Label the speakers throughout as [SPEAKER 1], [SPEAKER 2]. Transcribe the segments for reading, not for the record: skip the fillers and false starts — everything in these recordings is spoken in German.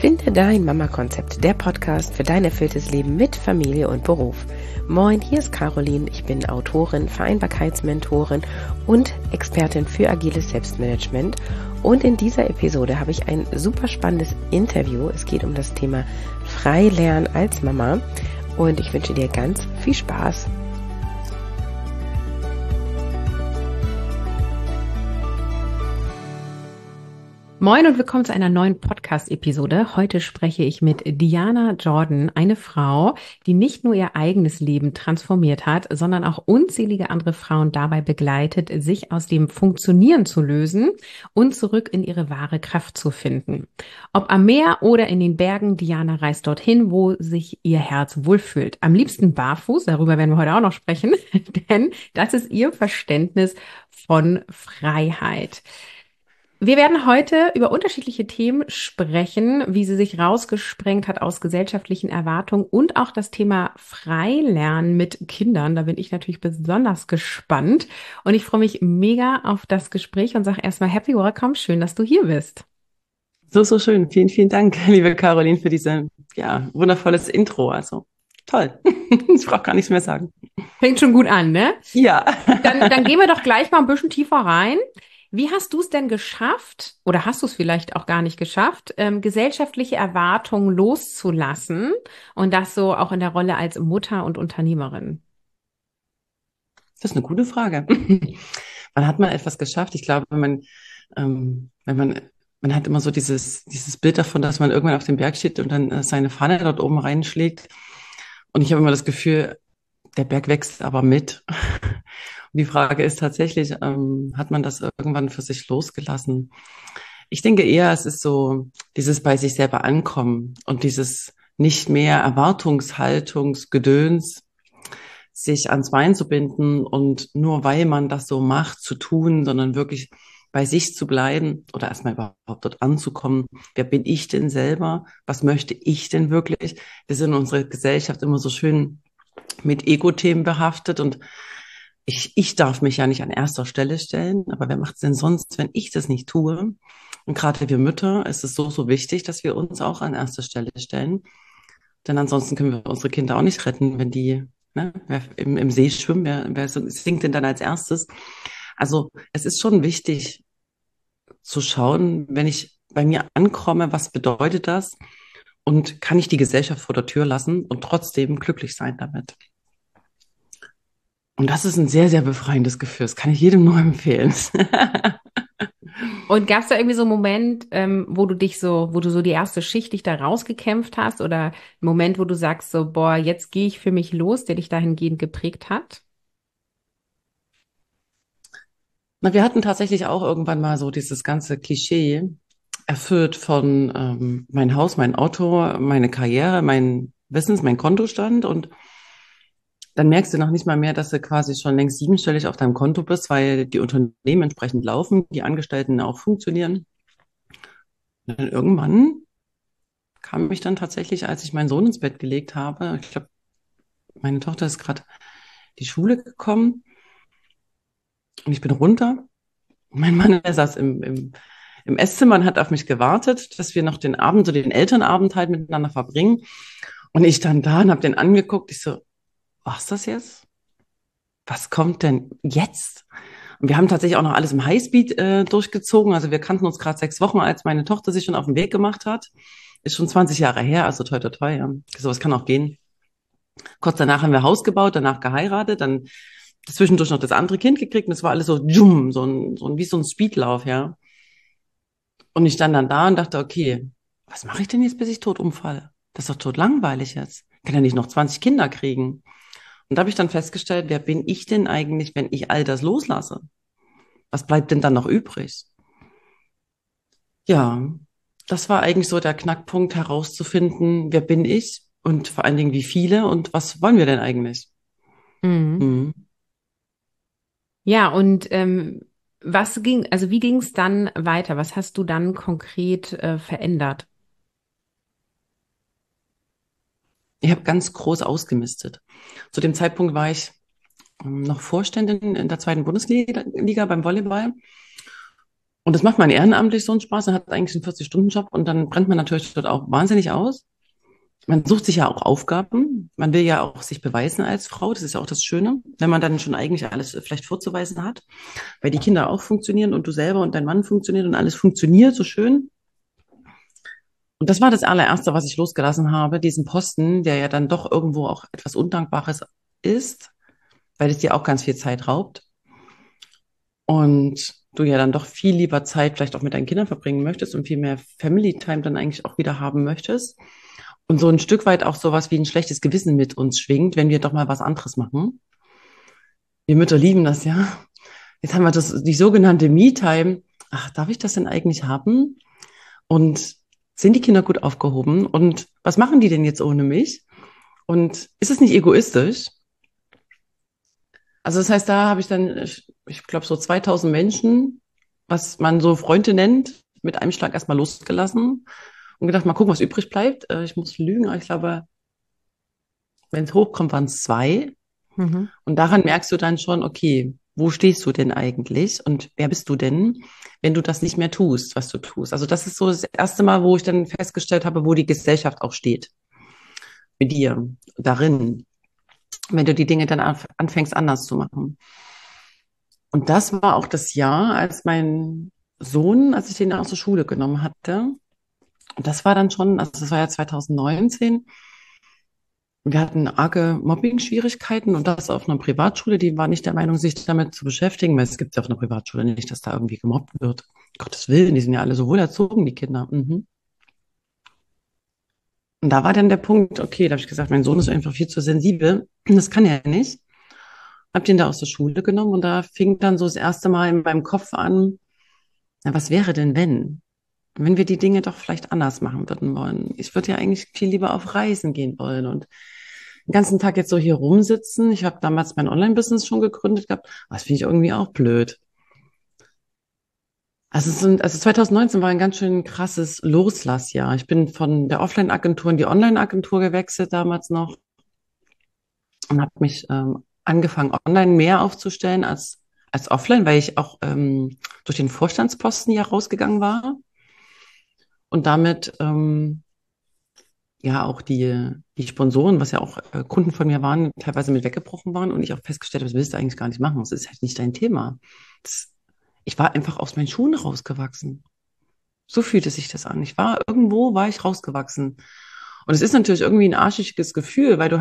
[SPEAKER 1] Finde dein Mama-Konzept, der Podcast für dein erfülltes Leben mit Familie und Beruf. Moin, hier ist Caroline. Ich bin Autorin, Vereinbarkeitsmentorin und Expertin für agiles Selbstmanagement. Und in dieser Episode habe ich ein super spannendes Interview. Es geht um das Thema Freilernen als Mama. Und ich wünsche dir ganz viel Spaß. Moin und willkommen zu einer neuen Podcast-Episode. Heute spreche ich mit Diana Jordan, eine Frau, die nicht nur ihr eigenes Leben transformiert hat, sondern auch unzählige andere Frauen dabei begleitet, sich aus dem Funktionieren zu lösen und zurück in ihre wahre Kraft zu finden. Ob am Meer oder in den Bergen, Diana reist dorthin, wo sich ihr Herz wohlfühlt. Am liebsten barfuß, darüber werden wir heute auch noch sprechen, denn das ist ihr Verständnis von Freiheit. Wir werden heute über unterschiedliche Themen sprechen, wie sie sich rausgesprengt hat aus gesellschaftlichen Erwartungen und auch das Thema Freilernen mit Kindern. Da bin ich natürlich besonders gespannt und ich freue mich mega auf das Gespräch und sage erstmal Happy Welcome, schön, dass du hier bist.
[SPEAKER 2] So schön. Vielen, vielen Dank, liebe Caroline, für diese, wundervolles Intro. Also toll. Ich brauche gar nichts mehr sagen.
[SPEAKER 1] Fängt schon gut an, ne?
[SPEAKER 2] Ja.
[SPEAKER 1] Dann gehen wir doch gleich mal ein bisschen tiefer rein. Wie hast du es denn geschafft, oder hast du es vielleicht auch gar nicht geschafft, gesellschaftliche Erwartungen loszulassen und das so auch in der Rolle als Mutter und Unternehmerin?
[SPEAKER 2] Das ist eine gute Frage. Wann hat man etwas geschafft? Ich glaube, man hat immer so dieses Bild davon, dass man irgendwann auf dem Berg steht und dann seine Fahne dort oben reinschlägt. Und ich habe immer das Gefühl, der Berg wächst aber mit. Und die Frage ist tatsächlich, hat man das irgendwann für sich losgelassen? Ich denke eher, es ist so dieses bei sich selber ankommen und dieses nicht mehr Erwartungshaltungsgedöns, sich ans Bein zu binden und nur weil man das so macht, zu tun, sondern wirklich bei sich zu bleiben oder erstmal überhaupt dort anzukommen. Wer bin ich denn selber? Was möchte ich denn wirklich? Wir sind in unserer Gesellschaft immer so schön mit Ego-Themen behaftet und ich darf mich ja nicht an erster Stelle stellen, aber wer macht es denn sonst, wenn ich das nicht tue? Und gerade wir Mütter ist es so wichtig, dass wir uns auch an erster Stelle stellen. Denn ansonsten können wir unsere Kinder auch nicht retten, wenn die wer im See schwimmen, wer singt denn dann als erstes? Also es ist schon wichtig zu schauen, wenn ich bei mir ankomme, was bedeutet das? Und kann ich die Gesellschaft vor der Tür lassen und trotzdem glücklich sein damit? Und das ist ein sehr, sehr befreiendes Gefühl. Das kann ich jedem nur empfehlen.
[SPEAKER 1] Und gab es da irgendwie so einen Moment, wo du so die erste Schicht dich da rausgekämpft hast oder einen Moment, wo du sagst so, boah, jetzt gehe ich für mich los, der dich dahingehend geprägt hat?
[SPEAKER 2] Na, wir hatten tatsächlich auch irgendwann mal so dieses ganze Klischee erfüllt von mein Haus, mein Auto, meine Karriere, mein Wissens, mein Kontostand und dann merkst du noch nicht mal mehr, dass du quasi schon längst siebenstellig auf deinem Konto bist, weil die Unternehmen entsprechend laufen, die Angestellten auch funktionieren. Und dann irgendwann kam ich dann tatsächlich, als ich meinen Sohn ins Bett gelegt habe, ich glaube, meine Tochter ist gerade die Schule gekommen und ich bin runter. Mein Mann, der saß im Esszimmer und hat auf mich gewartet, dass wir noch den Abend, so den Elternabend halt miteinander verbringen. Und ich dann da und habe den angeguckt. Ich so, was ist das jetzt? Was kommt denn jetzt? Und wir haben tatsächlich auch noch alles im Highspeed durchgezogen. Also wir kannten uns gerade 6 Wochen, als meine Tochter sich schon auf den Weg gemacht hat. Ist schon 20 Jahre her, also toi, toi, toi. Ja. Sowas kann auch gehen. Kurz danach haben wir Haus gebaut, danach geheiratet, dann zwischendurch noch das andere Kind gekriegt und es war alles so, wie so ein Speedlauf, ja. Und ich stand dann da und dachte, okay, was mache ich denn jetzt, bis ich tot umfalle? Das ist doch tot langweilig jetzt. Ich kann ja nicht noch 20 Kinder kriegen. Und da habe ich dann festgestellt, wer bin ich denn eigentlich, wenn ich all das loslasse? Was bleibt denn dann noch übrig? Ja, das war eigentlich so der Knackpunkt, herauszufinden, wer bin ich und vor allen Dingen, wie viele und was wollen wir denn eigentlich?
[SPEAKER 1] Mhm.
[SPEAKER 2] Mhm.
[SPEAKER 1] Ja, und wie ging es dann weiter? Was hast du dann konkret verändert?
[SPEAKER 2] Ich habe ganz groß ausgemistet. Zu dem Zeitpunkt war ich noch Vorständin in der zweiten Bundesliga beim Volleyball. Und das macht man ehrenamtlich so einen Spaß. Man hat eigentlich einen 40-Stunden-Job und dann brennt man natürlich dort auch wahnsinnig aus. Man sucht sich ja auch Aufgaben. Man will ja auch sich beweisen als Frau. Das ist ja auch das Schöne, wenn man dann schon eigentlich alles vielleicht vorzuweisen hat, weil die Kinder auch funktionieren und du selber und dein Mann funktionieren und alles funktioniert so schön. Und das war das allererste, was ich losgelassen habe, diesen Posten, der ja dann doch irgendwo auch etwas Undankbares ist, weil es dir auch ganz viel Zeit raubt. Und du ja dann doch viel lieber Zeit vielleicht auch mit deinen Kindern verbringen möchtest und viel mehr Family Time dann eigentlich auch wieder haben möchtest. Und so ein Stück weit auch sowas wie ein schlechtes Gewissen mit uns schwingt, wenn wir doch mal was anderes machen. Wir Mütter lieben das ja. Jetzt haben wir die sogenannte Me-Time. Ach, darf ich das denn eigentlich haben? Und sind die Kinder gut aufgehoben? Und was machen die denn jetzt ohne mich? Und ist es nicht egoistisch? Also das heißt, da habe ich dann, ich glaube, so 2000 Menschen, was man so Freunde nennt, mit einem Schlag erstmal losgelassen und gedacht, mal gucken, was übrig bleibt. Ich muss lügen, aber ich glaube, wenn es hochkommt, waren es zwei.
[SPEAKER 1] Mhm.
[SPEAKER 2] Und daran merkst du dann schon, okay, wo stehst du denn eigentlich und wer bist du denn, wenn du das nicht mehr tust, was du tust? Also das ist so das erste Mal, wo ich dann festgestellt habe, wo die Gesellschaft auch steht. Mit dir, darin, wenn du die Dinge dann anfängst anders zu machen. Und das war auch das Jahr, als mein Sohn, als ich den aus der Schule genommen hatte. Und das war dann schon, also das war ja 2019. Wir hatten arge Mobbing-Schwierigkeiten und das auf einer Privatschule. Die war nicht der Meinung, sich damit zu beschäftigen, weil es gibt ja auf einer Privatschule nicht, dass da irgendwie gemobbt wird. Gottes Willen, die sind ja alle so wohl erzogen, die Kinder. Mhm. Und da war dann der Punkt, okay, da habe ich gesagt, mein Sohn ist einfach viel zu sensibel. Das kann er nicht. Hab den da aus der Schule genommen und da fing dann so das erste Mal in meinem Kopf an, na, was wäre denn, wenn wir die Dinge doch vielleicht anders machen würden wollen? Ich würde ja eigentlich viel lieber auf Reisen gehen wollen und den ganzen Tag jetzt so hier rumsitzen. Ich habe damals mein Online-Business schon gegründet gehabt. Das finde ich irgendwie auch blöd. Also 2019 war ein ganz schön krasses Loslassjahr. Ich bin von der Offline-Agentur in die Online-Agentur gewechselt damals noch und habe mich angefangen, online mehr aufzustellen als offline, weil ich auch durch den Vorstandsposten ja rausgegangen war und damit ja auch die Sponsoren, was ja auch Kunden von mir waren, teilweise mit weggebrochen waren und ich auch festgestellt habe, das willst du eigentlich gar nicht machen. Das ist halt nicht dein Thema. Ich war einfach aus meinen Schuhen rausgewachsen. So fühlte sich das an. War ich rausgewachsen. Und es ist natürlich irgendwie ein arschiges Gefühl, weil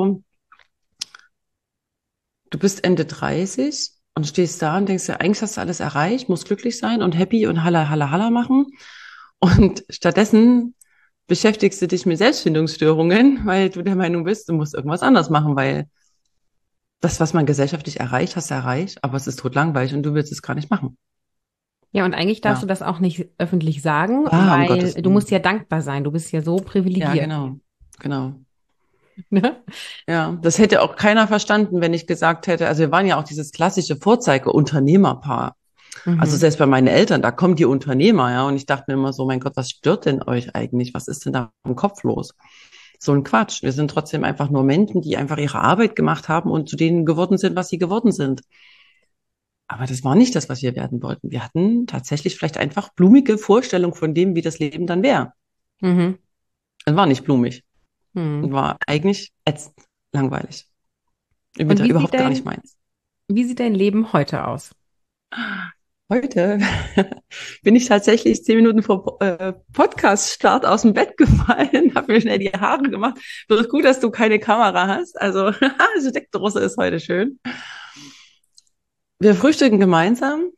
[SPEAKER 2] du bist Ende 30 und stehst da und denkst dir, eigentlich hast du alles erreicht, musst glücklich sein und happy und halla, halla, halla machen. Und stattdessen beschäftigst du dich mit Selbstfindungsstörungen, weil du der Meinung bist, du musst irgendwas anders machen, weil das, was man gesellschaftlich erreicht, hast du erreicht, aber es ist totlangweilig und du willst es gar nicht machen.
[SPEAKER 1] Ja, und eigentlich darfst du
[SPEAKER 2] Ja,
[SPEAKER 1] das auch nicht öffentlich sagen,
[SPEAKER 2] ja, um
[SPEAKER 1] weil
[SPEAKER 2] Gottes
[SPEAKER 1] du musst ja
[SPEAKER 2] Willen.
[SPEAKER 1] dankbar sein. Du bist ja so
[SPEAKER 2] Ja,
[SPEAKER 1] privilegiert.
[SPEAKER 2] genau, genau.
[SPEAKER 1] Ne?
[SPEAKER 2] Ja, das hätte auch keiner verstanden, wenn ich gesagt hätte, also wir waren ja auch dieses klassische Vorzeige-Unternehmerpaar. Also
[SPEAKER 1] Mhm.
[SPEAKER 2] selbst bei meinen Eltern, da kommen die Unternehmer, ja, und ich dachte mir immer so, mein Gott, was stört denn euch eigentlich? Was ist denn da im Kopf los? So ein Quatsch. Wir sind trotzdem einfach nur Menschen, die einfach ihre Arbeit gemacht haben und zu denen geworden sind, was sie geworden sind. Aber das war nicht das, was wir werden wollten. Wir hatten tatsächlich vielleicht einfach blumige Vorstellungen von dem, wie das Leben dann wäre.
[SPEAKER 1] Mhm.
[SPEAKER 2] Es war nicht blumig und
[SPEAKER 1] Mhm.
[SPEAKER 2] war eigentlich ätzend, langweilig.
[SPEAKER 1] Und
[SPEAKER 2] Überhaupt gar nicht meins.
[SPEAKER 1] wie sieht dein Leben heute aus?
[SPEAKER 2] Heute bin ich tatsächlich 10 Minuten vor Podcast-Start aus dem Bett gefallen, habe mir schnell die Haare gemacht. Wird gut, dass du keine Kamera hast. Also, diese Steckdose ist heute schön. Wir frühstücken gemeinsam.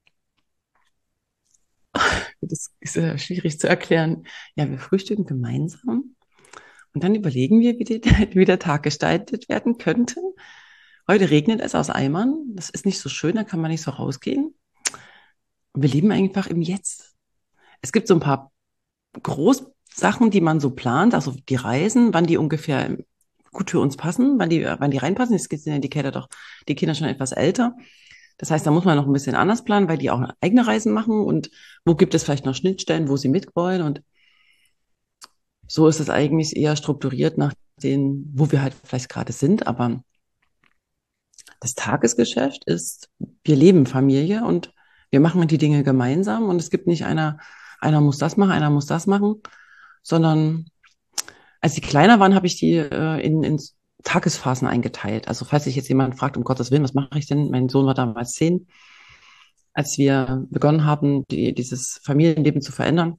[SPEAKER 2] Das ist schwierig zu erklären. Ja, wir frühstücken gemeinsam und dann überlegen wir, wie der Tag gestaltet werden könnte. Heute regnet es aus Eimern. Das ist nicht so schön, da kann man nicht so rausgehen. Und wir leben einfach im Jetzt. Es gibt so ein paar Großsachen, die man so plant, also die Reisen, wann die ungefähr gut für uns passen, wann die reinpassen. Jetzt sind ja die Kinder schon etwas älter. Das heißt, da muss man noch ein bisschen anders planen, weil die auch eigene Reisen machen und wo gibt es vielleicht noch Schnittstellen, wo sie mitwollen und so ist es eigentlich eher strukturiert nach den, wo wir halt vielleicht gerade sind, aber das Tagesgeschäft ist, wir leben Familie und Wir machen die Dinge gemeinsam und es gibt nicht einer muss das machen, einer muss das machen, sondern als die kleiner waren, habe ich die in Tagesphasen eingeteilt. Also falls sich jetzt jemand fragt, um Gottes Willen, was mache ich denn? Mein Sohn war damals 10, als wir begonnen haben, dieses Familienleben zu verändern.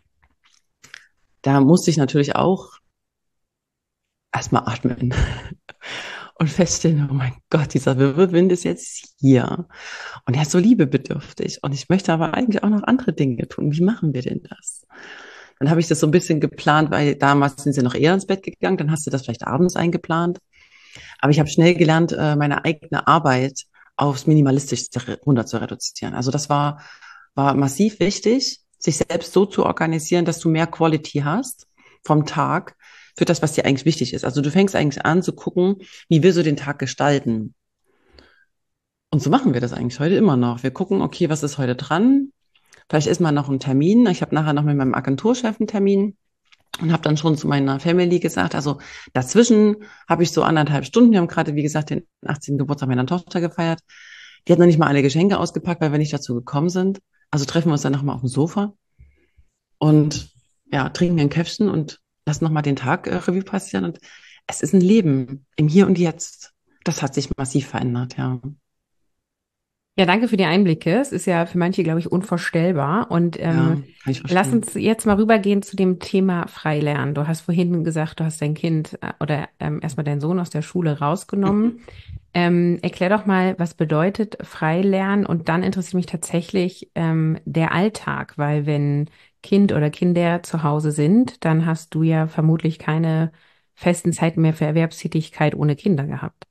[SPEAKER 2] Da musste ich natürlich auch erstmal atmen und feststellen, oh mein Gott, dieser Wirbelwind ist jetzt hier. Und er ist so liebebedürftig. Und ich möchte aber eigentlich auch noch andere Dinge tun. Wie machen wir denn das? Dann habe ich das so ein bisschen geplant, weil damals sind sie noch eher ins Bett gegangen. Dann hast du das vielleicht abends eingeplant. Aber ich habe schnell gelernt, meine eigene Arbeit aufs Minimalistischste runter zu reduzieren. Also das war massiv wichtig, sich selbst so zu organisieren, dass du mehr Quality hast vom Tag für das, was dir eigentlich wichtig ist. Also du fängst eigentlich an zu gucken, wie willst du den Tag gestalten? Und so machen wir das eigentlich heute immer noch. Wir gucken, okay, was ist heute dran? Vielleicht ist mal noch ein Termin. Ich habe nachher noch mit meinem Agenturchef einen Termin und habe dann schon zu meiner Family gesagt, also dazwischen habe ich so 1,5 Stunden. Wir haben gerade, wie gesagt, den 18. Geburtstag meiner Tochter gefeiert. Die hat noch nicht mal alle Geschenke ausgepackt, weil wir nicht dazu gekommen sind. Also treffen wir uns dann nochmal auf dem Sofa und ja, trinken ein Käffchen und lassen nochmal den Tag Revue passieren. Und es ist ein Leben im Hier und Jetzt. Das hat sich massiv verändert, ja.
[SPEAKER 1] Ja, danke für die Einblicke. Es ist ja für manche, glaube ich, unvorstellbar. Und
[SPEAKER 2] Ja, kann ich
[SPEAKER 1] lass
[SPEAKER 2] verstehen.
[SPEAKER 1] uns jetzt mal rübergehen zu dem Thema Freilernen. Du hast vorhin gesagt, du hast dein Kind oder erstmal deinen Sohn aus der Schule rausgenommen. Erklär doch mal, was bedeutet Freilernen? Und dann interessiert mich tatsächlich der Alltag, weil wenn Kind oder Kinder zu Hause sind, dann hast du ja vermutlich keine festen Zeiten mehr für Erwerbstätigkeit ohne Kinder gehabt.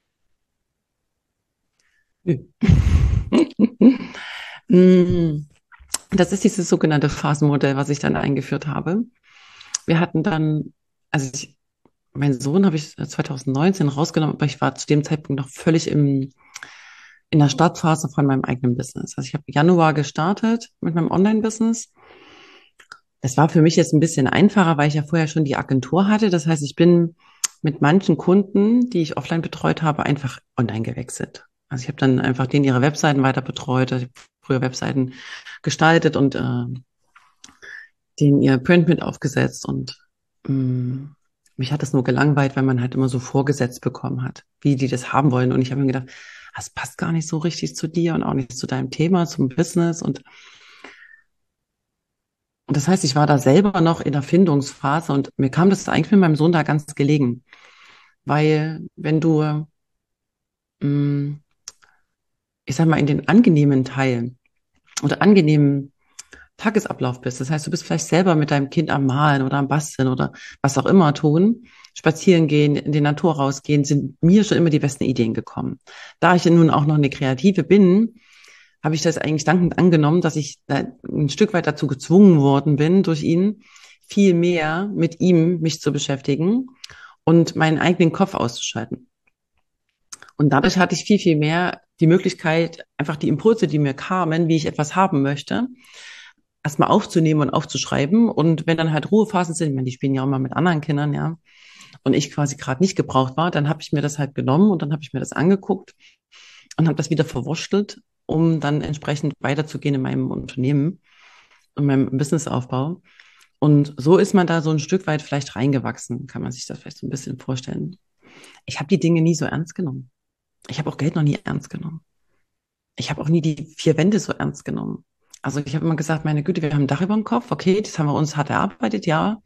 [SPEAKER 2] Nö. Mm, Das ist dieses sogenannte Phasenmodell, was ich dann eingeführt habe. Wir hatten dann, also meinen Sohn habe ich 2019 rausgenommen, aber ich war zu dem Zeitpunkt noch völlig in der Startphase von meinem eigenen Business. Also ich habe Januar gestartet mit meinem Online-Business. Das war für mich jetzt ein bisschen einfacher, weil ich ja vorher schon die Agentur hatte. Das heißt, ich bin mit manchen Kunden, die ich offline betreut habe, einfach online gewechselt. Also ich habe dann einfach denen ihre Webseiten weiter betreut. Ich habe früher Webseiten gestaltet und denen ihr Print mit aufgesetzt und mich hat das nur gelangweilt, weil man halt immer so vorgesetzt bekommen hat, wie die das haben wollen. Und ich habe mir gedacht, das passt gar nicht so richtig zu dir und auch nicht zu deinem Thema, zum Business. Und das heißt, ich war da selber noch in der Findungsphase und mir kam das eigentlich mit meinem Sohn da ganz gelegen. Weil wenn du, mh, ich sag mal, in den angenehmen Teilen oder angenehmen Tagesablauf bist. Das heißt, du bist vielleicht selber mit deinem Kind am Malen oder am Basteln oder was auch immer tun, spazieren gehen, in die Natur rausgehen, sind mir schon immer die besten Ideen gekommen. Da ich ja nun auch noch eine Kreative bin, habe ich das eigentlich dankend angenommen, dass ich da ein Stück weit dazu gezwungen worden bin, durch ihn viel mehr mit ihm mich zu beschäftigen und meinen eigenen Kopf auszuschalten. Und dadurch hatte ich viel, viel mehr die Möglichkeit, einfach die Impulse, die mir kamen, wie ich etwas haben möchte, erstmal aufzunehmen und aufzuschreiben. Und wenn dann halt Ruhephasen sind, ich meine, die spielen ja auch mal mit anderen Kindern, ja, und ich quasi gerade nicht gebraucht war, dann habe ich mir das halt genommen und dann habe ich mir das angeguckt und habe das wieder verwurstelt, um dann entsprechend weiterzugehen in meinem Unternehmen und meinem Businessaufbau. Und so ist man da so ein Stück weit vielleicht reingewachsen, kann man sich das vielleicht so ein bisschen vorstellen. Ich habe die Dinge nie so ernst genommen. Ich habe auch Geld noch nie ernst genommen. Ich habe auch nie die vier Wände so ernst genommen. Also ich habe immer gesagt, meine Güte, wir haben ein Dach über dem Kopf, okay, das haben wir uns hart erarbeitet, ja.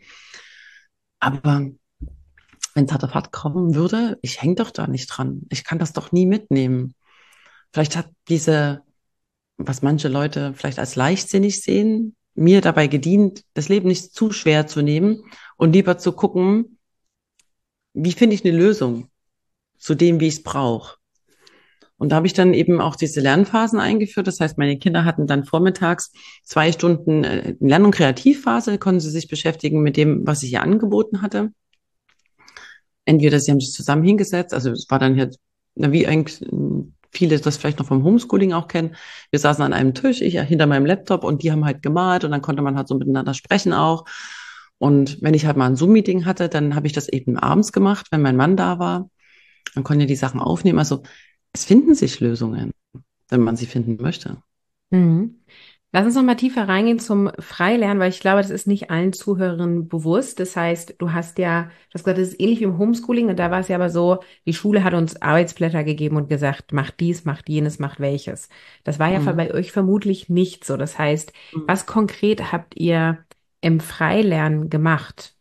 [SPEAKER 2] Aber wenn es hart auf hart kommen würde, ich hänge doch da nicht dran. Ich kann das doch nie mitnehmen. Vielleicht hat diese, was manche Leute vielleicht als leichtsinnig sehen, mir dabei gedient, das Leben nicht zu schwer zu nehmen und lieber zu gucken, wie finde ich eine Lösung zu dem, wie ich es brauche. Und da habe ich dann eben auch diese Lernphasen eingeführt. Das heißt, meine Kinder hatten dann vormittags 2 Stunden Lern- und Kreativphase, konnten sie sich beschäftigen mit dem, was ich ihr angeboten hatte. Entweder sie haben sich zusammen hingesetzt, also es war dann hier, na, wie eigentlich viele das vielleicht noch vom Homeschooling auch kennen. Wir saßen an einem Tisch, ich hinter meinem Laptop und die haben halt gemalt und dann konnte man halt so miteinander sprechen auch. Und wenn ich halt mal ein Zoom-Meeting hatte, dann habe ich das eben abends gemacht, wenn mein Mann da war. Dann konnte er die Sachen aufnehmen. Also es finden sich Lösungen, wenn man sie finden möchte.
[SPEAKER 1] Mhm. Lass uns noch mal tiefer reingehen zum Freilernen, weil ich glaube, das ist nicht allen Zuhörern bewusst. Das heißt, du hast gesagt, das ist ähnlich wie im Homeschooling und da war es ja aber so, die Schule hat uns Arbeitsblätter gegeben und gesagt, macht dies, macht jenes, macht welches. Das war ja
[SPEAKER 2] Mhm.
[SPEAKER 1] bei euch vermutlich nicht so. Das heißt,
[SPEAKER 2] Mhm.
[SPEAKER 1] was konkret habt ihr im Freilernen gemacht?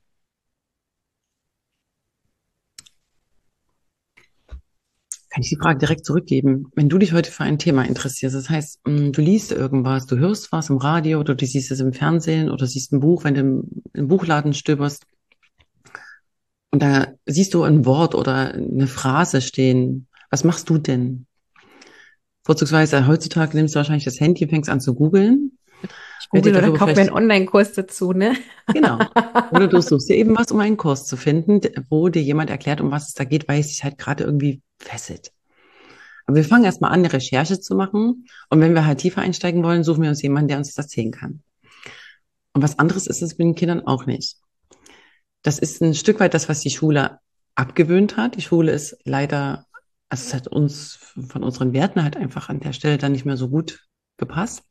[SPEAKER 2] Kann ich die Frage direkt zurückgeben? Wenn du dich heute für ein Thema interessierst, das heißt, du liest irgendwas, du hörst was im Radio oder du siehst es im Fernsehen oder siehst ein Buch, wenn du im Buchladen stöberst und da siehst du ein Wort oder eine Phrase stehen, was machst du denn? Vorzugsweise heutzutage nimmst du wahrscheinlich das Handy, fängst an zu googeln,
[SPEAKER 1] Ich
[SPEAKER 2] weil dir
[SPEAKER 1] google oder
[SPEAKER 2] darüber
[SPEAKER 1] kaufe mir einen
[SPEAKER 2] vielleicht,
[SPEAKER 1] Online-Kurs dazu, ne?
[SPEAKER 2] genau, oder du suchst dir eben was, um einen Kurs zu finden, wo dir jemand erklärt, um was es da geht, weil es dich halt gerade irgendwie fesselt. Aber wir fangen erstmal an, eine Recherche zu machen. Und wenn wir halt tiefer einsteigen wollen, suchen wir uns jemanden, der uns das erzählen kann. Und was anderes ist es mit den Kindern auch nicht. Das ist ein Stück weit das, was die Schule abgewöhnt hat. Die Schule ist leider, also es hat uns von unseren Werten halt einfach an der Stelle dann nicht mehr so gut gepasst.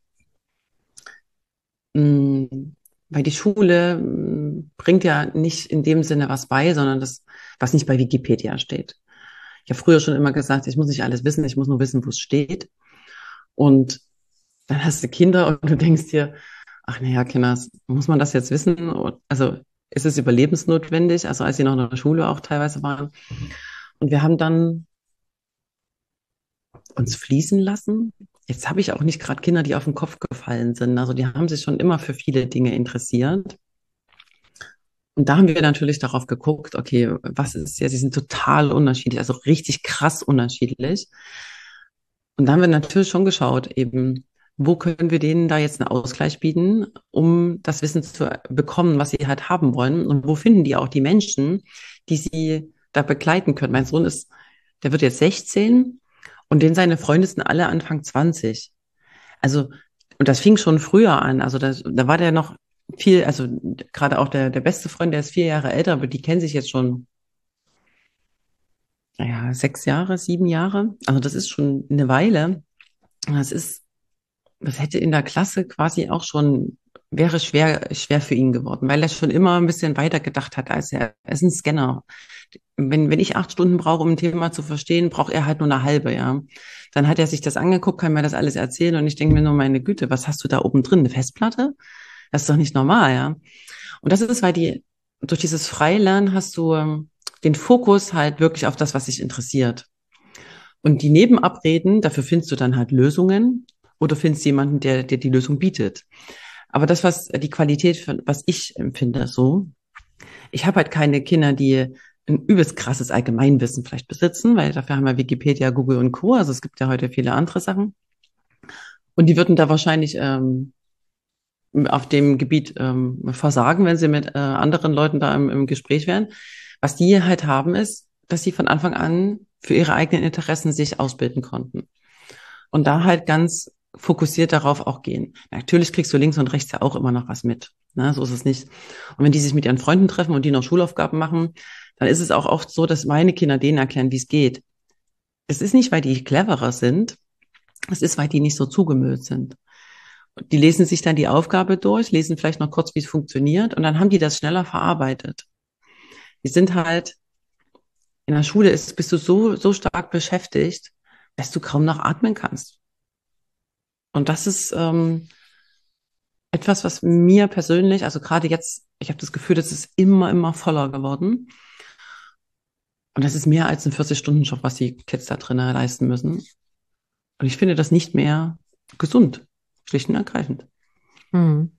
[SPEAKER 2] Mm, Weil die Schule bringt ja nicht in dem Sinne was bei, sondern das, was nicht bei Wikipedia steht. Ich habe früher schon immer gesagt, ich muss nicht alles wissen, ich muss nur wissen, wo es steht. Und dann hast du Kinder und du denkst dir, ach naja, Kinders, muss man das jetzt wissen? Also ist es überlebensnotwendig? Also als sie noch in der Schule auch teilweise waren. Und wir haben dann uns fließen lassen. Jetzt habe ich auch nicht gerade Kinder, die auf den Kopf gefallen sind. Also die haben sich schon immer für viele Dinge interessiert. Und da haben wir natürlich darauf geguckt, okay, was ist ja, sie sind total unterschiedlich, also richtig krass unterschiedlich. Und da haben wir natürlich schon geschaut, eben, wo können wir denen da jetzt einen Ausgleich bieten, um das Wissen zu bekommen, was sie halt haben wollen. Und wo finden die auch die Menschen, die sie da begleiten können. Mein Sohn ist, der wird jetzt 16 und den seine Freunde sind alle Anfang 20. Also, und das fing schon früher an. Also da war der noch viel, also gerade auch der beste Freund, der ist 4 Jahre älter, aber die kennen sich jetzt schon, naja, 6 Jahre, 7 Jahre. Also das ist schon eine Weile. Und das hätte in der Klasse quasi auch schon, wäre schwer für ihn geworden, weil er schon immer ein bisschen weiter gedacht hat als er. Er ist ein Scanner. Wenn ich 8 Stunden brauche, um ein Thema zu verstehen, braucht er halt nur eine halbe, ja. Dann hat er sich das angeguckt, kann mir das alles erzählen und ich denke mir nur, meine Güte, was hast du da oben drin? Eine Festplatte? Das ist doch nicht normal, ja. Und das ist, weil durch dieses Freilernen hast du den Fokus halt wirklich auf das, was dich interessiert. Und die Nebenabreden, dafür findest du dann halt Lösungen oder findest jemanden, der dir die Lösung bietet. Aber das, was die Qualität, was ich empfinde, so, ich habe halt keine Kinder, die ein übelst krasses Allgemeinwissen vielleicht besitzen, weil dafür haben wir Wikipedia, Google und Co. Also es gibt ja heute viele andere Sachen. Und die würden da wahrscheinlich auf dem Gebiet versagen, wenn sie mit anderen Leuten da im Gespräch wären. Was die halt haben, ist, dass sie von Anfang an für ihre eigenen Interessen sich ausbilden konnten. Und da halt ganz fokussiert darauf auch gehen. Natürlich kriegst du links und rechts ja auch immer noch was mit. Ne? So ist es nicht. Und wenn die sich mit ihren Freunden treffen und die noch Schulaufgaben machen, dann ist es auch oft so, dass meine Kinder denen erklären, wie es geht. Es ist nicht, weil die cleverer sind, es ist, weil die nicht so zugemüllt sind. Die lesen sich dann die Aufgabe durch, lesen vielleicht noch kurz, wie es funktioniert, und dann haben die das schneller verarbeitet. Die sind halt, in der Schule bist du so stark beschäftigt, dass du kaum noch atmen kannst. Und das ist etwas, was mir persönlich, also gerade jetzt, ich habe das Gefühl, das ist immer voller geworden. Und das ist mehr als ein 40-Stunden-Job, was die Kids da drinnen leisten müssen. Und ich finde das nicht mehr gesund, schlicht und ergreifend.
[SPEAKER 1] Hm.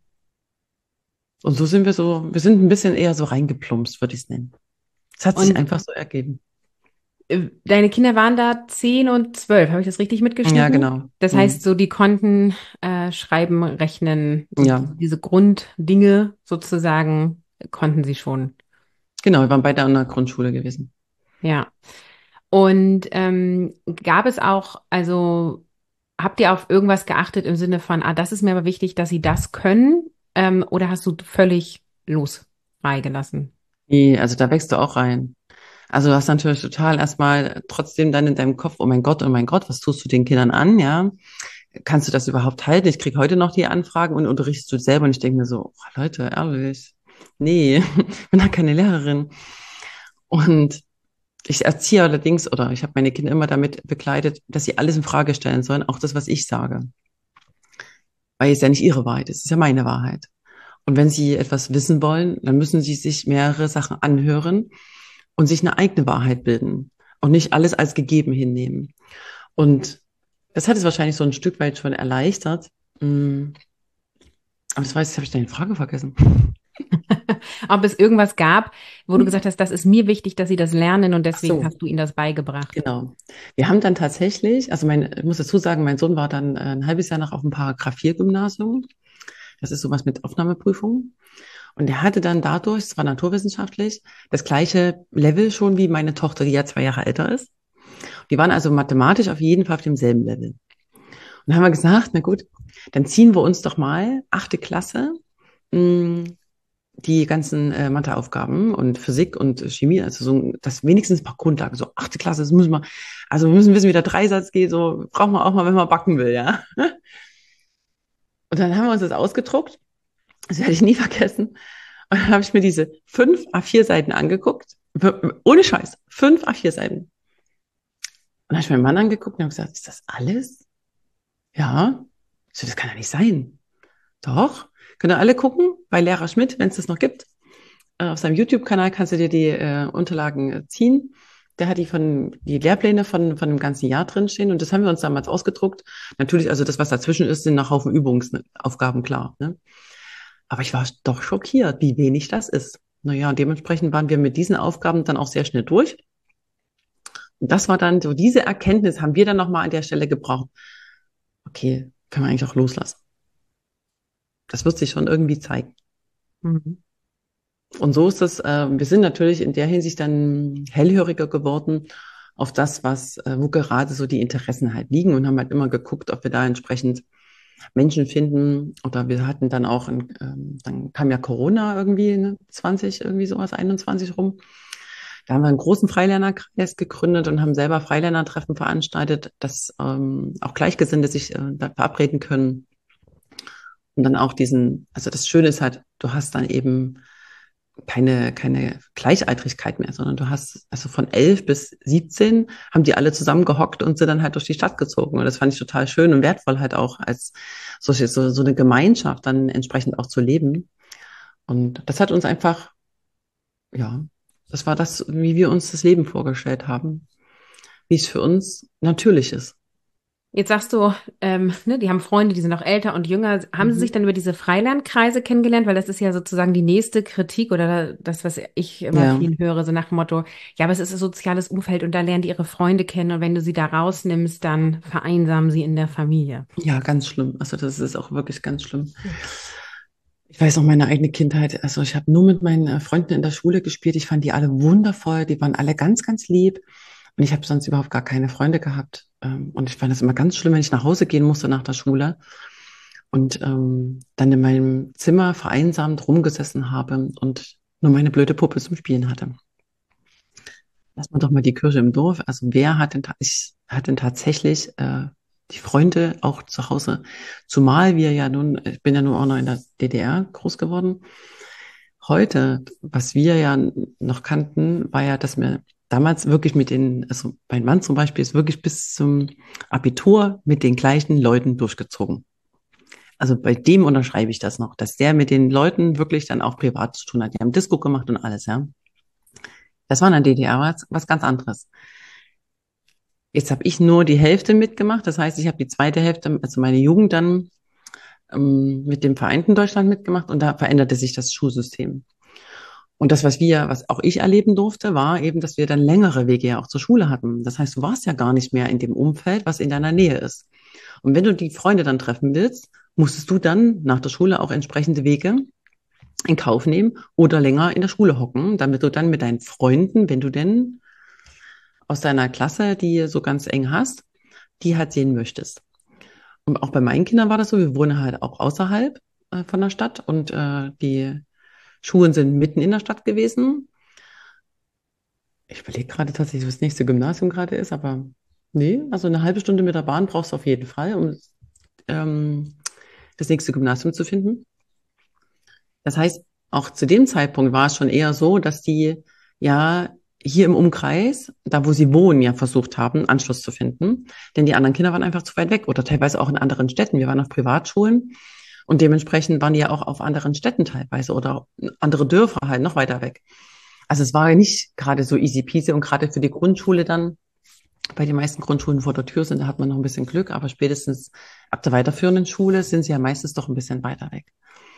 [SPEAKER 2] Und so sind wir sind ein bisschen eher so reingeplumpst, würde ich es nennen. Es hat sich
[SPEAKER 1] Und
[SPEAKER 2] einfach so ergeben.
[SPEAKER 1] deine Kinder waren da 10 und 12, habe ich das richtig
[SPEAKER 2] Ja,
[SPEAKER 1] mitgeschnitten?
[SPEAKER 2] genau.
[SPEAKER 1] Das heißt,
[SPEAKER 2] Hm.
[SPEAKER 1] so die konnten schreiben, rechnen, so
[SPEAKER 2] Ja,
[SPEAKER 1] diese Grunddinge sozusagen konnten sie schon.
[SPEAKER 2] genau. Wir waren beide an der Grundschule gewesen.
[SPEAKER 1] Ja. Und gab es auch, also habt ihr auf irgendwas geachtet im Sinne von, ah, das ist mir aber wichtig, dass sie das können, oder hast du völlig los freigelassen?
[SPEAKER 2] Nee, also da wächst du auch rein. Also du hast natürlich total erstmal trotzdem dann in deinem Kopf, oh mein Gott, was tust du den Kindern an, ja? kannst du das überhaupt halten? Ich kriege heute noch die Anfragen und unterrichtest du selber und ich denke mir so, oh, Leute, ehrlich, nee, ich bin da keine Lehrerin. Und ich erziehe allerdings, oder ich habe meine Kinder immer damit begleitet, dass sie alles in Frage stellen sollen, auch das, was ich sage. Weil es ja nicht ihre Wahrheit ist, es ist ja meine Wahrheit. Und wenn sie etwas wissen wollen, dann müssen sie sich mehrere Sachen anhören und sich eine eigene Wahrheit bilden und nicht alles als gegeben hinnehmen. Und das hat es wahrscheinlich so ein Stück weit schon erleichtert. Aber das weiß ich, habe ich deine Frage vergessen.
[SPEAKER 1] Ob es irgendwas gab, wo du gesagt hast, das ist mir wichtig, dass sie das lernen und
[SPEAKER 2] Ach
[SPEAKER 1] deswegen
[SPEAKER 2] so,
[SPEAKER 1] hast du ihnen das beigebracht.
[SPEAKER 2] genau. Wir haben dann tatsächlich, also ich muss dazu sagen, mein Sohn war dann ein halbes Jahr noch auf dem Paragraph 4 Gymnasium. Das ist sowas mit Aufnahmeprüfung. Und er hatte dann dadurch, es war naturwissenschaftlich, das gleiche Level schon wie meine Tochter, die ja 2 Jahre älter ist. Die waren also mathematisch auf jeden Fall auf demselben Level. Und dann haben wir gesagt, na gut, dann ziehen wir uns doch mal 8. Klasse mh, die ganzen Matheaufgaben und Physik und Chemie, also so, das wenigstens ein paar Grundlagen, so 8. Klasse, das müssen wir, also wir müssen wissen, wie der Dreisatz geht, so braucht man auch mal, wenn man backen will, ja. Und dann haben wir uns das ausgedruckt, das werde ich nie vergessen. Und dann habe ich mir diese 5 A4 Seiten angeguckt, ohne Scheiß, 5 A4 Seiten. Und dann habe ich meinen Mann angeguckt und habe gesagt, ist das alles? Ja. Ich so, das kann ja nicht sein. Doch. Könnt ihr alle gucken bei Lehrer Schmidt, wenn es das noch gibt. Auf seinem YouTube-Kanal kannst du dir die Unterlagen ziehen. Der hat die Lehrpläne von dem ganzen Jahr drinstehen und das haben wir uns damals ausgedruckt. Natürlich, also das, was dazwischen ist, sind nach Haufen Übungsaufgaben, klar. Ne? Aber ich war doch schockiert, wie wenig das ist. Naja, und dementsprechend waren wir mit diesen Aufgaben dann auch sehr schnell durch. Und das war dann so, diese Erkenntnis haben wir dann nochmal an der Stelle gebraucht. Okay, können wir eigentlich auch loslassen. Das wird sich schon irgendwie zeigen.
[SPEAKER 1] Mhm.
[SPEAKER 2] Und so ist es, wir sind natürlich in der Hinsicht dann hellhöriger geworden auf das, wo gerade so die Interessen halt liegen und haben halt immer geguckt, ob wir da entsprechend Menschen finden. Oder wir hatten dann auch, dann kam ja Corona irgendwie, ne, 20, irgendwie sowas, 21 rum. Da haben wir einen großen Freilernerkreis gegründet und haben selber Freilernertreffen veranstaltet, dass auch Gleichgesinnte sich da verabreden können. Und dann auch also das Schöne ist halt, du hast dann eben keine Gleichaltrigkeit mehr, sondern du hast, also von 11 bis 17 haben die alle zusammen gehockt und sind dann halt durch die Stadt gezogen. Und das fand ich total schön und wertvoll halt auch als so eine Gemeinschaft dann entsprechend auch zu leben. Und das hat uns einfach, ja, das war das, wie wir uns das Leben vorgestellt haben, wie es für uns natürlich ist.
[SPEAKER 1] Jetzt sagst du, ne, die haben Freunde, die sind auch älter und jünger. Haben sie sich
[SPEAKER 2] Mhm.
[SPEAKER 1] dann über diese Freilernkreise kennengelernt? Weil das ist ja sozusagen die nächste Kritik oder das, was ich immer
[SPEAKER 2] Ja,
[SPEAKER 1] viel höre, so nach dem Motto, ja, aber es ist ein soziales Umfeld und da lernen die ihre Freunde kennen und wenn du sie da rausnimmst, dann vereinsamen sie in der Familie.
[SPEAKER 2] ja, ganz schlimm. Also das ist auch wirklich ganz schlimm. Ich weiß auch meine eigene Kindheit. Also ich habe nur mit meinen Freunden in der Schule gespielt. Ich fand die alle wundervoll. Die waren alle ganz, ganz lieb. Und ich habe sonst überhaupt gar keine Freunde gehabt. Und ich fand das immer ganz schlimm, wenn ich nach Hause gehen musste nach der Schule und dann in meinem Zimmer vereinsamt rumgesessen habe und nur meine blöde Puppe zum Spielen hatte. Lass mal doch mal die Kirche im Dorf. Also wer hat denn tatsächlich die Freunde auch zu Hause? Zumal ich bin ja nun auch noch in der DDR groß geworden. Heute, was wir ja noch kannten, war ja, dass wir damals wirklich also mein Mann zum Beispiel ist wirklich bis zum Abitur mit den gleichen Leuten durchgezogen. Also bei dem unterschreibe ich das noch, dass der mit den Leuten wirklich dann auch privat zu tun hat. Die haben Disco gemacht und alles, ja. Das war in der DDR was ganz anderes. Jetzt habe ich nur die Hälfte mitgemacht. Das heißt, ich habe die zweite Hälfte, also meine Jugend dann mit dem vereinten Deutschland mitgemacht und da veränderte sich das Schulsystem. Und das, was auch ich erleben durfte, war eben, dass wir dann längere Wege ja auch zur Schule hatten. Das heißt, du warst ja gar nicht mehr in dem Umfeld, was in deiner Nähe ist. Und wenn du die Freunde dann treffen willst, musstest du dann nach der Schule auch entsprechende Wege in Kauf nehmen oder länger in der Schule hocken, damit du dann mit deinen Freunden, wenn du denn aus deiner Klasse, die so ganz eng hast, die halt sehen möchtest. Und auch bei meinen Kindern war das so, wir wohnen halt auch außerhalb von der Stadt und die Schulen sind mitten in der Stadt gewesen. Ich überlege gerade tatsächlich, was das nächste Gymnasium gerade ist, aber nee, also eine halbe Stunde mit der Bahn brauchst du auf jeden Fall. das nächste Gymnasium zu finden. Das heißt, auch zu dem Zeitpunkt war es schon eher so, dass die ja hier im Umkreis, da wo sie wohnen, ja versucht haben, Anschluss zu finden. Denn die anderen Kinder waren einfach zu weit weg oder teilweise auch in anderen Städten. Wir waren auf Privatschulen und dementsprechend waren die ja auch auf anderen Städten teilweise oder andere Dörfer halt noch weiter weg. Also es war ja nicht gerade so easy peasy und gerade für die Grundschule dann, bei den meisten Grundschulen vor der Tür sind, da hat man noch ein bisschen Glück, aber spätestens ab der weiterführenden Schule sind sie ja meistens doch ein bisschen weiter weg.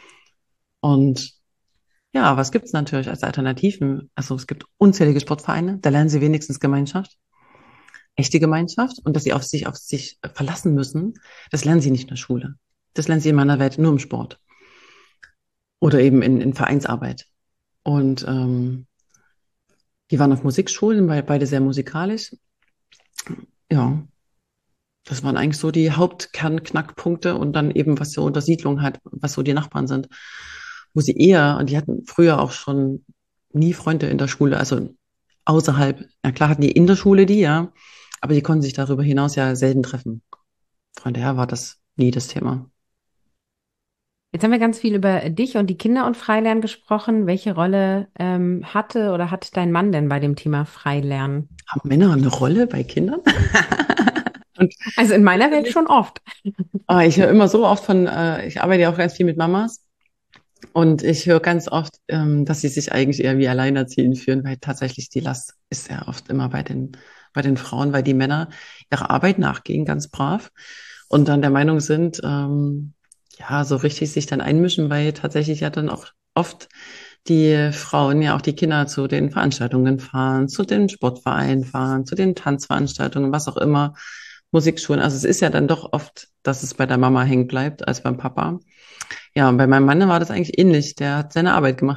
[SPEAKER 2] Und ja, was gibt's natürlich als Alternativen? Also es gibt unzählige Sportvereine, da lernen sie wenigstens Gemeinschaft, echte Gemeinschaft und dass sie auf sich verlassen müssen, das lernen sie nicht in der Schule. Das lernen sie in meiner Welt nur im Sport oder eben in Vereinsarbeit. Und die waren auf Musikschulen, weil beide sehr musikalisch. Ja, das waren eigentlich so die Hauptkernknackpunkte und dann eben, was so unter Siedlung hat, was so die Nachbarn sind, wo sie eher, und die hatten früher auch schon nie Freunde in der Schule, also außerhalb, na klar hatten die in der Schule die, ja, aber die konnten sich darüber hinaus ja selten treffen. Von daher war das nie das Thema.
[SPEAKER 1] Jetzt haben wir ganz viel über dich und die Kinder und Freilernen gesprochen. Welche Rolle hatte oder hat dein Mann denn bei dem Thema Freilernen?
[SPEAKER 2] Haben Männer eine Rolle bei Kindern? Und
[SPEAKER 1] Also in meiner Welt schon oft.
[SPEAKER 2] ich höre immer so oft ich arbeite ja auch ganz viel mit Mamas. Und ich höre ganz oft, dass sie sich eigentlich eher wie alleinerziehend fühlen, weil tatsächlich die Last ist ja oft immer bei den Frauen, weil die Männer ihrer Arbeit nachgehen, ganz brav, und dann der Meinung sind, ja, so richtig sich dann einmischen, weil tatsächlich ja dann auch oft die Frauen ja auch die Kinder zu den Veranstaltungen fahren, zu den Sportvereinen fahren, zu den Tanzveranstaltungen, was auch immer, Musikschulen. Also es ist ja dann doch oft, dass es bei der Mama hängen bleibt als beim Papa. Ja, und bei meinem Mann war das eigentlich ähnlich. Der hat seine Arbeit gemacht.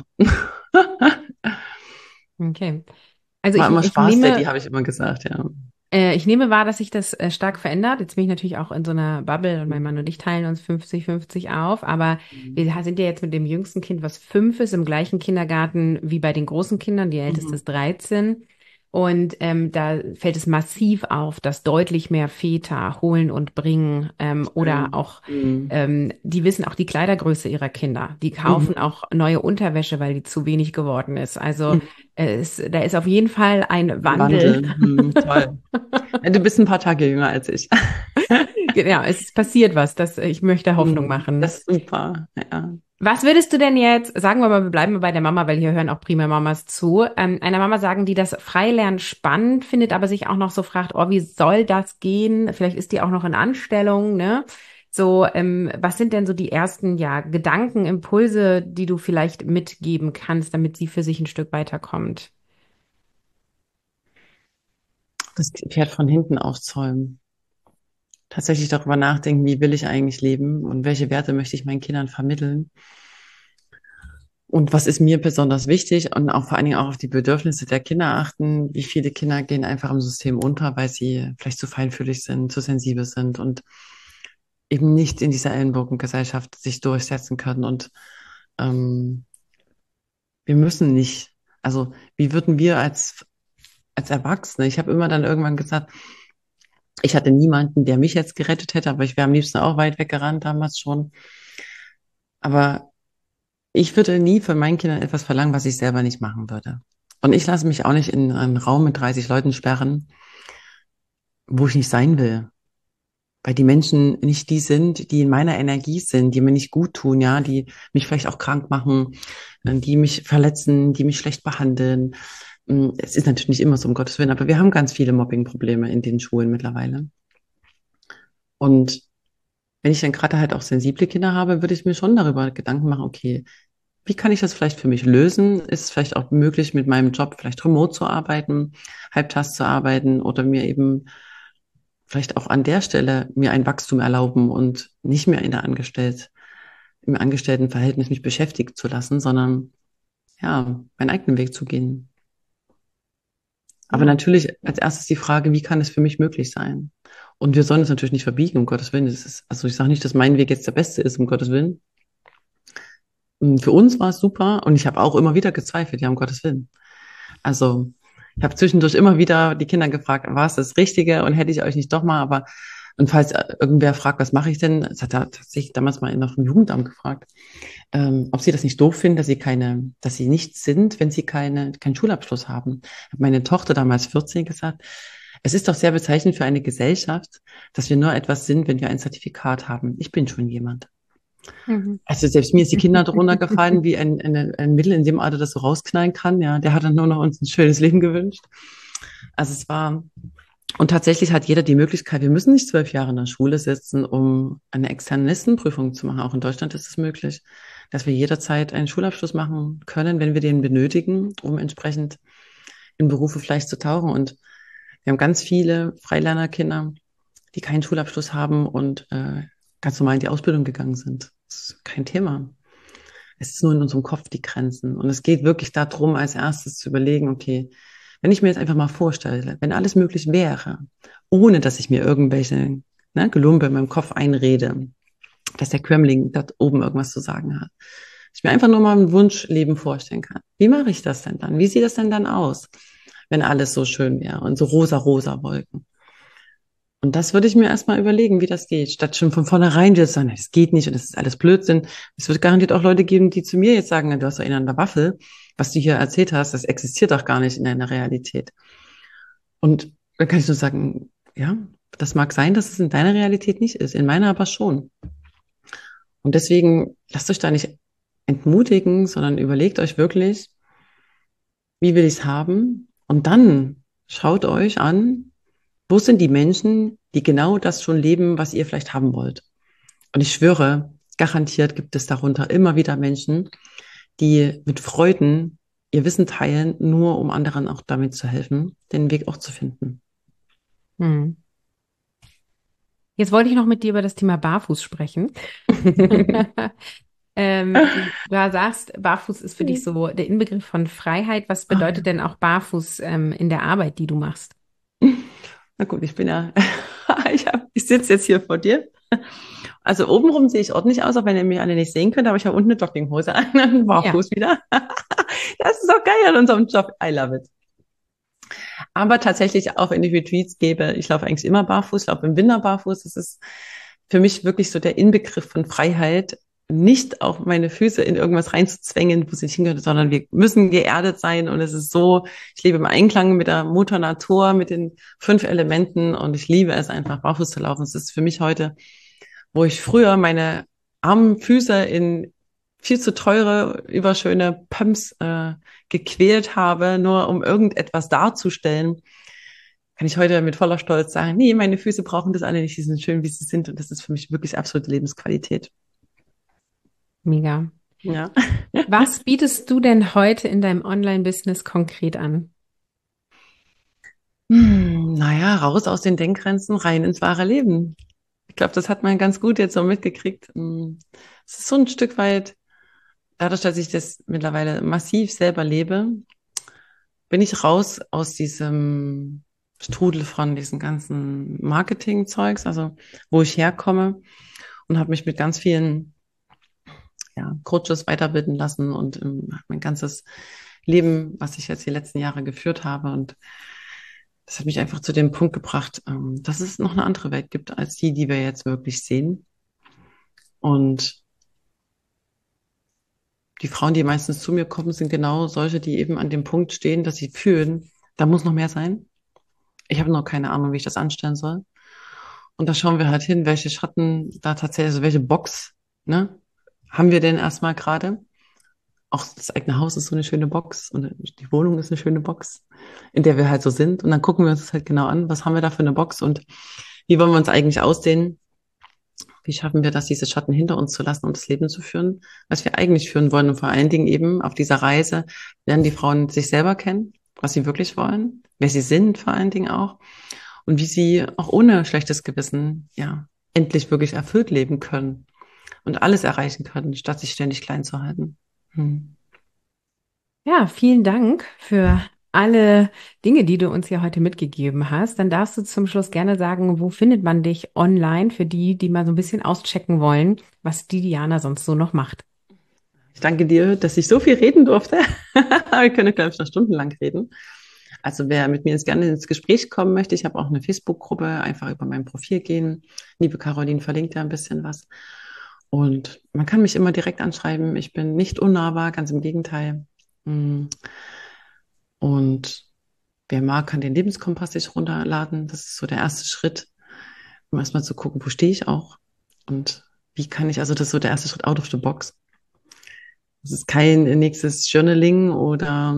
[SPEAKER 1] Okay. Also
[SPEAKER 2] War immer
[SPEAKER 1] ich
[SPEAKER 2] Spaß, Daddy,
[SPEAKER 1] nehme,
[SPEAKER 2] habe ich immer gesagt, ja.
[SPEAKER 1] ich nehme wahr, dass sich das stark verändert. Jetzt bin ich natürlich auch in so einer Bubble und mein Mann und ich teilen uns 50-50 auf. Aber wir sind ja jetzt mit dem jüngsten Kind, was 5 ist, im gleichen Kindergarten wie bei den großen Kindern. Die älteste
[SPEAKER 2] Mhm.
[SPEAKER 1] ist 13. Und da fällt es massiv auf, dass deutlich mehr Väter holen und bringen oder
[SPEAKER 2] Schön.
[SPEAKER 1] auch,
[SPEAKER 2] Mhm.
[SPEAKER 1] die wissen auch die Kleidergröße ihrer Kinder. Die kaufen
[SPEAKER 2] Mhm.
[SPEAKER 1] auch neue Unterwäsche, weil die zu wenig geworden ist. Also
[SPEAKER 2] Mhm.
[SPEAKER 1] da ist auf jeden Fall ein Wandel.
[SPEAKER 2] Wandel. Mhm. Toll. Ja, du bist ein paar Tage jünger als ich.
[SPEAKER 1] Ja, es ist passiert was, ich möchte Hoffnung
[SPEAKER 2] Mhm.
[SPEAKER 1] machen.
[SPEAKER 2] Das ist super. Ja.
[SPEAKER 1] Was würdest du denn jetzt, sagen wir mal, wir bleiben mal bei der Mama, weil hier hören auch primär Mamas zu, einer Mama sagen, die das Freilernen spannend findet, aber sich auch noch so fragt, oh, wie soll das gehen? Vielleicht ist die auch noch in Anstellung, ne? So, was sind denn so die ersten, ja, Gedanken, Impulse, die du vielleicht mitgeben kannst, damit sie für sich ein Stück weiterkommt?
[SPEAKER 2] Das Pferd von hinten aufzäumen. Tatsächlich darüber nachdenken, wie will ich eigentlich leben und welche Werte möchte ich meinen Kindern vermitteln. Und was ist mir besonders wichtig und auch vor allen Dingen auch auf die Bedürfnisse der Kinder achten. Wie viele Kinder gehen einfach im System unter, weil sie vielleicht zu feinfühlig sind, zu sensibel sind und eben nicht in dieser Ellenbogengesellschaft sich durchsetzen können. Und ähm, wir müssen nicht, also wie würden wir als Erwachsene, ich habe immer dann irgendwann gesagt, ich hatte niemanden, der mich jetzt gerettet hätte, aber ich wäre am liebsten auch weit weggerannt damals schon. Aber ich würde nie von meinen Kindern etwas verlangen, was ich selber nicht machen würde. Und ich lasse mich auch nicht in einen Raum mit 30 Leuten sperren, wo ich nicht sein will. Weil die Menschen nicht die sind, die in meiner Energie sind, die mir nicht gut tun, ja, die mich vielleicht auch krank machen, die mich verletzen, die mich schlecht behandeln. Es ist natürlich nicht immer so, um Gottes Willen, aber wir haben ganz viele Mobbing-Probleme in den Schulen mittlerweile. Und wenn ich dann gerade halt auch sensible Kinder habe, würde ich mir schon darüber Gedanken machen, okay, wie kann ich das vielleicht für mich lösen? Ist es vielleicht auch möglich, mit meinem Job vielleicht remote zu arbeiten, halbtags zu arbeiten oder mir eben vielleicht auch an der Stelle mir ein Wachstum erlauben und nicht mehr im Angestelltenverhältnis mich beschäftigt zu lassen, sondern ja, meinen eigenen Weg zu gehen. Aber
[SPEAKER 1] Ja.
[SPEAKER 2] natürlich als erstes die Frage, wie kann es für mich möglich sein? Und wir sollen es natürlich nicht verbiegen, um Gottes Willen. Also ich sage nicht, dass mein Weg jetzt der beste ist, um Gottes Willen. Für uns war es super und ich habe auch immer wieder gezweifelt, ja, um Gottes Willen. Also ich habe zwischendurch immer wieder die Kinder gefragt, war es das Richtige und hätte ich euch nicht doch mal, aber Und falls irgendwer fragt, was mache ich denn, das hat er tatsächlich damals mal einer vom Jugendamt gefragt, ob sie das nicht doof finden, dass sie nichts sind, wenn sie keinen Schulabschluss haben. Hat meine Tochter damals 14 gesagt, es ist doch sehr bezeichnend für eine Gesellschaft, dass wir nur etwas sind, wenn wir ein Zertifikat haben. Ich bin schon jemand.
[SPEAKER 1] Mhm.
[SPEAKER 2] Also selbst mir ist die Kinder darunter gefallen, wie ein Mittel in dem Alter das so rausknallen kann. Ja, der hat dann nur noch uns ein schönes Leben gewünscht. Also es war, und tatsächlich hat jeder die Möglichkeit, wir müssen nicht 12 Jahre in der Schule sitzen, um eine externe Listenprüfung zu machen. Auch in Deutschland ist es möglich, dass wir jederzeit einen Schulabschluss machen können, wenn wir den benötigen, um entsprechend in Berufe vielleicht zu tauchen. Und wir haben ganz viele Freilernerkinder, die keinen Schulabschluss haben und ganz normal in die Ausbildung gegangen sind. Das ist kein Thema. Es ist nur in unserem Kopf die Grenzen. Und es geht wirklich darum, als erstes zu überlegen, okay, wenn ich mir jetzt einfach mal vorstelle, wenn alles möglich wäre, ohne dass ich mir irgendwelche Gelumpe in meinem Kopf einrede, dass der Kremling da oben irgendwas zu sagen hat. Ich mir einfach nur mal ein Wunschleben vorstellen kann. Wie mache ich das denn dann? Wie sieht das denn dann aus, wenn alles so schön wäre und so rosa Wolken? Und das würde ich mir erstmal überlegen, wie das geht, statt schon von vornherein zu sagen, das geht nicht und das ist alles Blödsinn. Es wird garantiert auch Leute geben, die zu mir jetzt sagen, du hast doch einen an der Waffel, was du hier erzählt hast, das existiert doch gar nicht in deiner Realität. Und dann kann ich nur sagen, ja, das mag sein, dass es in deiner Realität nicht ist, in meiner aber schon. Und deswegen lasst euch da nicht entmutigen, sondern überlegt euch wirklich, wie will ich es haben? Und dann schaut euch an, wo sind die Menschen, die genau das schon leben, was ihr vielleicht haben wollt? Und ich schwöre, garantiert gibt es darunter immer wieder Menschen, die mit Freuden ihr Wissen teilen, nur um anderen auch damit zu helfen, den Weg auch zu finden.
[SPEAKER 1] Hm. Jetzt wollte ich noch mit dir über das Thema Barfuß sprechen. Du sagst, Barfuß ist für dich so der Inbegriff von Freiheit. Was bedeutet denn auch Barfuß in der Arbeit, die du machst?
[SPEAKER 2] Na gut, ich sitze jetzt hier vor dir. Also obenrum sehe ich ordentlich aus, auch wenn ihr mich alle nicht sehen könnt, aber ich habe unten eine Jogginghose an und barfuß wieder. Das ist auch geil an unserem Job. I love it. Aber tatsächlich auch, wenn ich Retreats gebe, ich laufe eigentlich immer barfuß, ich laufe im Winter barfuß. Das ist für mich wirklich so der Inbegriff von Freiheit, nicht auch meine Füße in irgendwas reinzuzwängen, wo sie nicht hingehören, sondern wir müssen geerdet sein und es ist so, ich lebe im Einklang mit der Mutter Natur, mit den 5 Elementen und ich liebe es einfach barfuß zu laufen. Es ist für mich heute, wo ich früher meine armen Füße in viel zu teure, überschöne Pumps gequält habe, nur um irgendetwas darzustellen, kann ich heute mit voller Stolz sagen, nee, meine Füße brauchen das alle nicht, die sind schön, wie sie sind und das ist für mich wirklich absolute Lebensqualität.
[SPEAKER 1] Mega.
[SPEAKER 2] Ja.
[SPEAKER 1] Was bietest du denn heute in deinem Online-Business konkret an?
[SPEAKER 2] Naja, raus aus den Denkgrenzen, rein ins wahre Leben. Ich glaube, das hat man ganz gut jetzt so mitgekriegt. Es ist so ein Stück weit, dadurch, dass ich das mittlerweile massiv selber lebe, bin ich raus aus diesem Strudel von diesen ganzen Marketing-Zeugs, also wo ich herkomme und habe mich mit ganz vielen Coaches weiterbilden lassen und mein ganzes Leben, was ich jetzt die letzten Jahre geführt habe. Und das hat mich einfach zu dem Punkt gebracht, dass es noch eine andere Welt gibt als die wir jetzt wirklich sehen. Und die Frauen, die meistens zu mir kommen, sind genau solche, die eben an dem Punkt stehen, dass sie fühlen, da muss noch mehr sein. Ich habe noch keine Ahnung, wie ich das anstellen soll. Und da schauen wir halt hin, welche Schatten da tatsächlich, also welche Box, ne, haben wir denn erstmal gerade? Auch das eigene Haus ist so eine schöne Box und die Wohnung ist eine schöne Box, in der wir halt so sind. Und dann gucken wir uns das halt genau an, was haben wir da für eine Box und wie wollen wir uns eigentlich ausdehnen? Wie schaffen wir das, diese Schatten hinter uns zu lassen und das Leben zu führen, was wir eigentlich führen wollen? Und vor allen Dingen eben auf dieser Reise lernen die Frauen sich selber kennen, was sie wirklich wollen, wer sie sind vor allen Dingen auch und wie sie auch ohne schlechtes Gewissen, ja, endlich wirklich erfüllt leben können und alles erreichen können, statt sich ständig klein zu halten.
[SPEAKER 1] Ja, vielen Dank für alle Dinge, die du uns hier heute mitgegeben hast. Dann darfst du zum Schluss gerne sagen, wo findet man dich online für die, die mal so ein bisschen auschecken wollen, was die Diana sonst so noch macht.
[SPEAKER 2] Ich danke dir, dass ich so viel reden durfte. Wir können, glaube ich, noch stundenlang reden. Also wer mit mir jetzt gerne ins Gespräch kommen möchte, ich habe auch eine Facebook-Gruppe, einfach über mein Profil gehen. Liebe Caroline verlinkt da ein bisschen was. Und man kann mich immer direkt anschreiben. Ich bin nicht unnahbar, ganz im Gegenteil. Und wer mag, kann den Lebenskompass sich runterladen. Das ist so der erste Schritt, um erstmal zu gucken, wo stehe ich auch und wie kann ich, also das ist so der erste Schritt out of the box. Das ist kein nächstes Journaling oder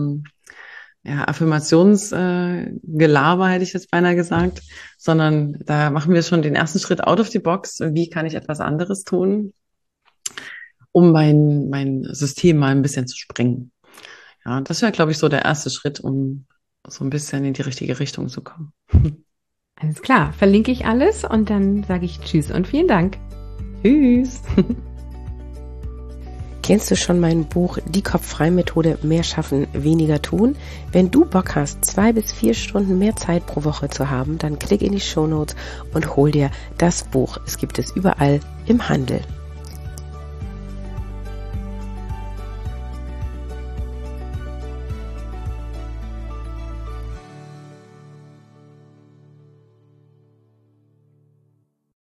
[SPEAKER 2] Affirmationsgelaber, hätte ich jetzt beinahe gesagt, sondern da machen wir schon den ersten Schritt out of the box. Wie kann ich etwas anderes tun, um mein System mal ein bisschen zu sprengen? Ja, das wäre, glaube ich, so der erste Schritt, um so ein bisschen in die richtige Richtung zu kommen.
[SPEAKER 1] Alles klar, verlinke ich alles und dann sage ich Tschüss und vielen Dank.
[SPEAKER 2] Tschüss.
[SPEAKER 3] Kennst du schon mein Buch Die Kopf-Frei-Methode Mehr schaffen, weniger tun? Wenn du Bock hast, 2 bis 4 Stunden mehr Zeit pro Woche zu haben, dann klick in die Shownotes und hol dir das Buch. Es gibt es überall im Handel.